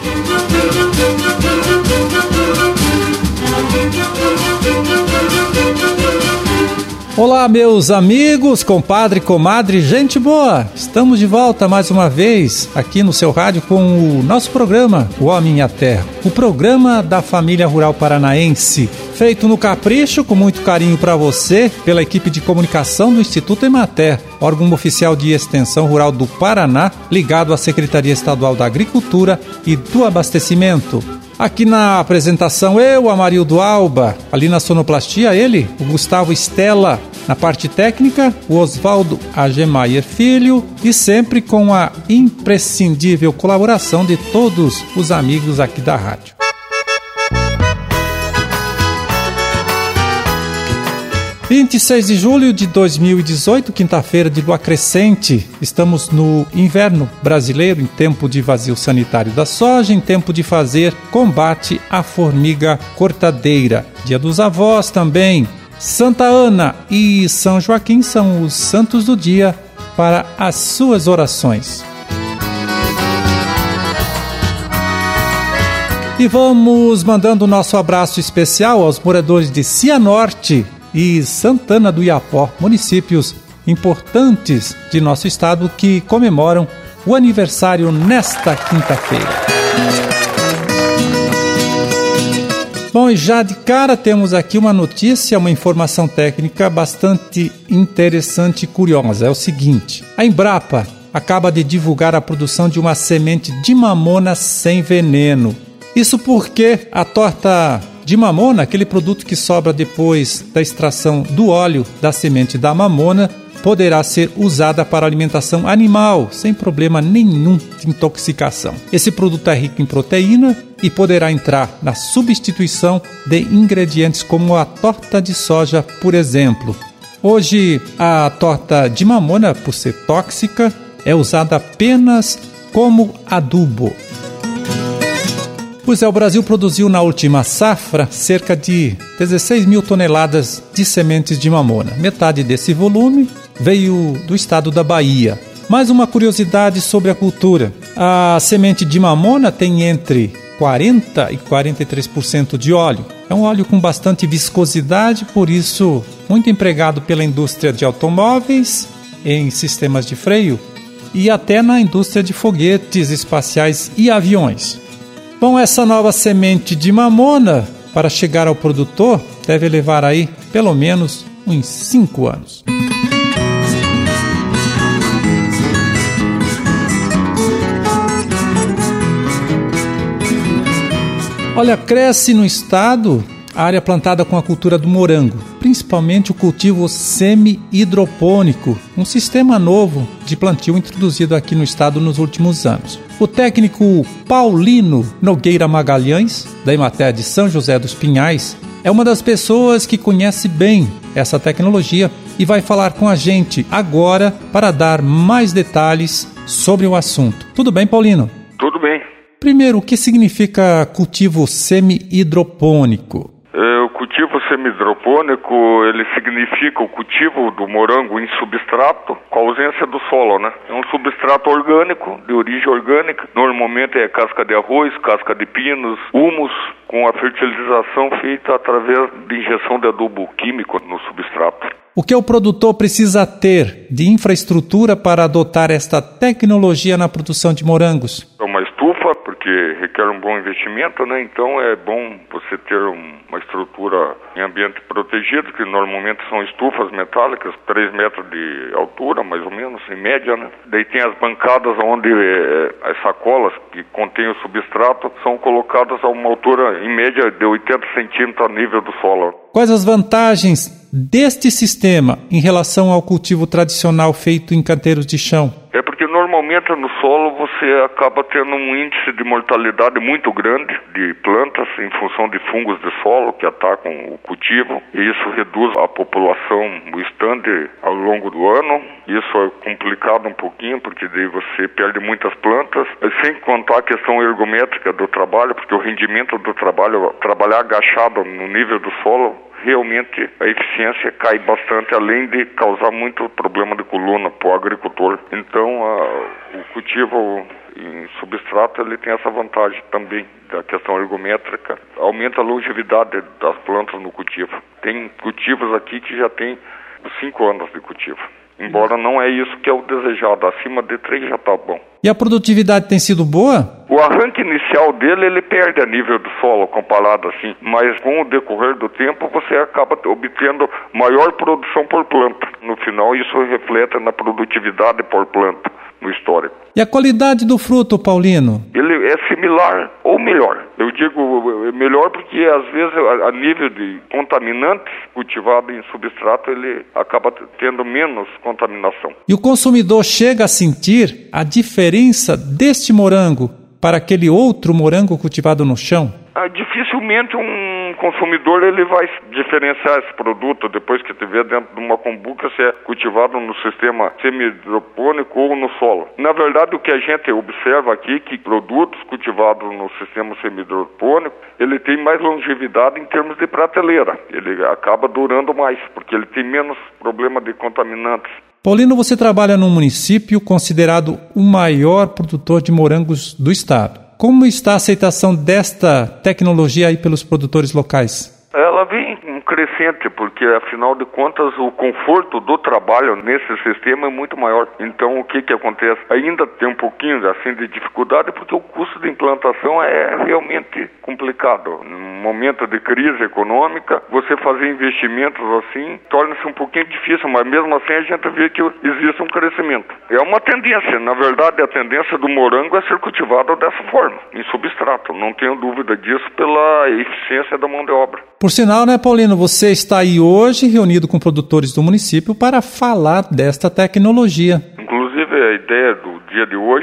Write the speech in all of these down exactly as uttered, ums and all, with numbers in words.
Olá, meus amigos, compadre, comadre, gente boa! Estamos de volta mais uma vez aqui no seu rádio com o nosso programa, O Homem e a Terra. O programa da família rural paranaense, feito no capricho, com muito carinho para você, pela equipe de comunicação do Instituto Emater, órgão oficial de extensão rural do Paraná, ligado à Secretaria Estadual da Agricultura e do Abastecimento. Aqui na apresentação, eu, Amarildo Alba, ali na sonoplastia, ele, o Gustavo Stella, na parte técnica, o Oswaldo Agemaier Filho, e sempre com a imprescindível colaboração de todos os amigos aqui da rádio. vinte e seis de julho de dois mil e dezoito, quinta-feira de lua crescente. Estamos no inverno brasileiro, em tempo de vazio sanitário da soja, em tempo de fazer combate à formiga cortadeira. Dia dos avós também. Santa Ana e São Joaquim são os santos do dia para as suas orações. E vamos mandando o nosso abraço especial aos moradores de Cianorte e Santana do Iapó, municípios importantes de nosso estado que comemoram o aniversário nesta quinta-feira. Bom, e já de cara temos aqui uma notícia, uma informação técnica bastante interessante e curiosa. É o seguinte: a Embrapa acaba de divulgar a produção de uma semente de mamona sem veneno. Isso porque a torta de mamona, aquele produto que sobra depois da extração do óleo da semente da mamona, poderá ser usada para alimentação animal, sem problema nenhum de intoxicação. Esse produto é rico em proteína e poderá entrar na substituição de ingredientes como a torta de soja, por exemplo. Hoje, a torta de mamona, por ser tóxica, é usada apenas como adubo. Pois é, o Brasil produziu na última safra cerca de dezesseis mil toneladas de sementes de mamona. Metade desse volume veio do estado da Bahia. Mais uma curiosidade sobre a cultura: a semente de mamona tem entre quarenta por cento e quarenta e três por cento de óleo. É um óleo com bastante viscosidade, por isso muito empregado pela indústria de automóveis, em sistemas de freio e até na indústria de foguetes espaciais e aviões. Bom, essa nova semente de mamona, para chegar ao produtor, deve levar aí pelo menos uns cinco anos. Olha, cresce no estado a área plantada com a cultura do morango, principalmente o cultivo semi-hidropônico, um sistema novo de plantio introduzido aqui no estado nos últimos anos. O técnico Paulino Nogueira Magalhães, da Emater de São José dos Pinhais, é uma das pessoas que conhece bem essa tecnologia e vai falar com a gente agora para dar mais detalhes sobre o assunto. Tudo bem, Paulino? Tudo bem. Primeiro, o que significa cultivo semi-hidropônico? É, o cultivo semi-hidropônico, ele significa o cultivo do morango em substrato com a ausência do solo, né? É um substrato orgânico, de origem orgânica. Normalmente é casca de arroz, casca de pinos, humus, com a fertilização feita através de injeção de adubo químico no substrato. O que o produtor precisa ter de infraestrutura para adotar esta tecnologia na produção de morangos? É uma estufa, porque requer um bom investimento, né? Então é bom você ter um, uma estrutura em ambiente protegido, que normalmente são estufas metálicas, três metros de altura, mais ou menos, em média, né? Daí tem as bancadas onde é, as sacolas que contêm o substrato são colocadas a uma altura, em média, de oitenta centímetros a nível do solo. Quais as vantagens deste sistema em relação ao cultivo tradicional feito em canteiros de chão? É porque normalmente no solo você acaba tendo um índice de mortalidade muito grande de plantas em função de fungos de solo que atacam o cultivo, e isso reduz a população do estande ao longo do ano. Isso é complicado um pouquinho, porque daí você perde muitas plantas, sem contar a questão ergométrica do trabalho, porque o rendimento do trabalho, trabalhar agachado no nível do solo, realmente a eficiência cai bastante, além de causar muito problema de coluna para o agricultor. Então, a, o cultivo em substrato ele tem essa vantagem também da questão ergométrica, aumenta a longevidade das plantas no cultivo. Tem cultivos aqui que já tem cinco anos de cultivo. Embora não é isso que é o desejado, acima de três já está bom. E a produtividade tem sido boa? O arranque inicial dele, ele perde a nível do solo, comparado assim, mas com o decorrer do tempo você acaba obtendo maior produção por planta. No final isso reflete na produtividade por planta, no histórico. E a qualidade do fruto, Paulino? Ele é similar ou melhor. Eu digo melhor porque às vezes a nível de contaminantes cultivado em substrato ele acaba tendo menos contaminação. E o consumidor chega a sentir a diferença deste morango para aquele outro morango cultivado no chão? Ah, dificilmente um consumidor ele vai diferenciar esse produto depois que tiver dentro de uma cumbuca se é cultivado no sistema semi-hidropônico ou no solo. Na verdade, o que a gente observa aqui é que produtos cultivados no sistema semi-hidropônico ele tem mais longevidade em termos de prateleira. Ele acaba durando mais, porque ele tem menos problema de contaminantes. Paulino, você trabalha num município considerado o maior produtor de morangos do estado. Como está a aceitação desta tecnologia aí pelos produtores locais? Ela vem crescente, porque afinal de contas o conforto do trabalho nesse sistema é muito maior. Então o que que acontece? Ainda tem um pouquinho assim de dificuldade porque o custo de implantação é realmente complicado. Num momento de crise econômica, você fazer investimentos assim torna-se um pouquinho difícil, mas mesmo assim a gente vê que existe um crescimento. É uma tendência, na verdade a tendência do morango é ser cultivado dessa forma, em substrato. Não tenho dúvida disso pela eficiência da mão de obra. Por sinal, né, Paulino, você está aí hoje reunido com produtores do município para falar desta tecnologia. Inclusive, a ideia do dia de hoje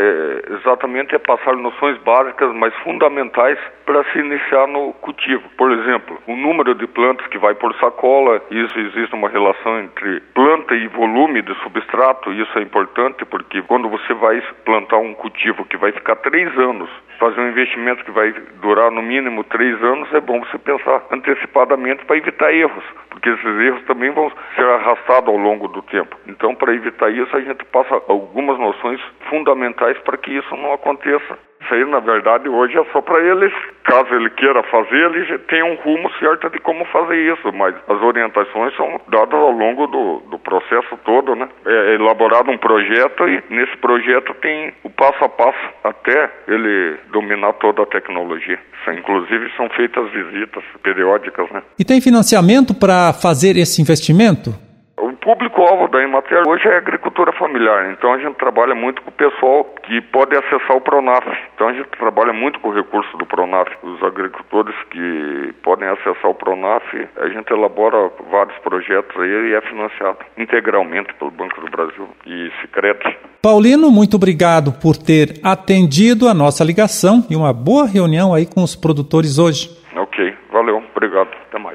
é exatamente é passar noções básicas, mas fundamentais para se iniciar no cultivo. Por exemplo, o número de plantas que vai por sacola, isso existe uma relação entre planta e volume de substrato, isso é importante porque quando você vai plantar um cultivo que vai ficar três anos, fazer um investimento que vai durar no mínimo três anos, é bom você pensar antecipadamente para evitar erros, porque esses erros também vão ser arrastados ao longo do tempo. Então, para evitar isso, a gente passa algumas noções fundamentais para que isso não aconteça. Isso aí, na verdade, hoje é só para eles, caso ele queira fazer, ele já tem um rumo certo de como fazer isso, mas as orientações são dadas ao longo do, do processo todo, né? É elaborado um projeto e nesse projeto tem o passo a passo até ele dominar toda a tecnologia. Inclusive são feitas visitas periódicas, né? E tem financiamento para fazer esse investimento? O público-alvo da Emater hoje é a agricultura familiar, então a gente trabalha muito com o pessoal que pode acessar o Pronaf. Então a gente trabalha muito com o recurso do Pronaf. Os agricultores que podem acessar o Pronaf, a gente elabora vários projetos aí e é financiado integralmente pelo Banco do Brasil e Sicredi. Paulino, muito obrigado por ter atendido a nossa ligação e uma boa reunião aí com os produtores hoje. Ok, valeu, obrigado, até mais.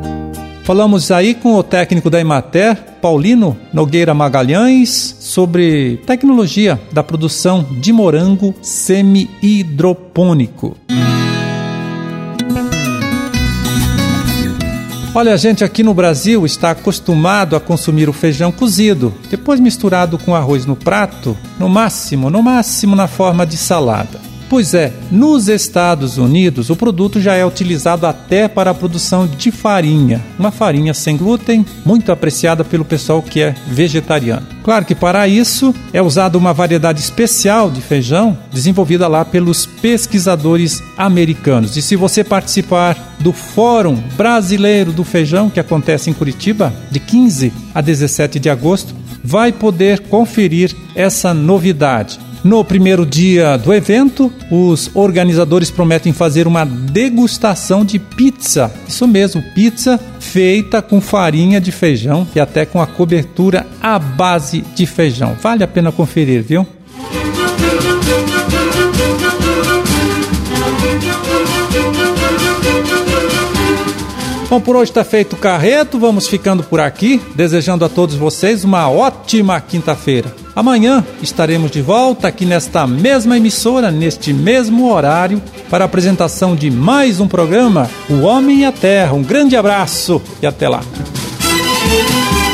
Falamos aí com o técnico da Emater, Paulino Nogueira Magalhães, sobre tecnologia da produção de morango semi-hidropônico. Olha, a gente aqui no Brasil está acostumado a consumir o feijão cozido, depois misturado com arroz no prato, no máximo, no máximo na forma de salada. Pois é, nos Estados Unidos o produto já é utilizado até para a produção de farinha, uma farinha sem glúten, muito apreciada pelo pessoal que é vegetariano. Claro que para isso é usada uma variedade especial de feijão, desenvolvida lá pelos pesquisadores americanos. E se você participar do Fórum Brasileiro do Feijão, que acontece em Curitiba, de quinze a dezessete de agosto, vai poder conferir essa novidade. No primeiro dia do evento, os organizadores prometem fazer uma degustação de pizza. Isso mesmo, pizza feita com farinha de feijão e até com a cobertura à base de feijão. Vale a pena conferir, viu? Bom, por hoje está feito o carreto, vamos ficando por aqui, desejando a todos vocês uma ótima quinta-feira. Amanhã estaremos de volta aqui nesta mesma emissora, neste mesmo horário, para a apresentação de mais um programa, O Homem e a Terra. Um grande abraço e até lá.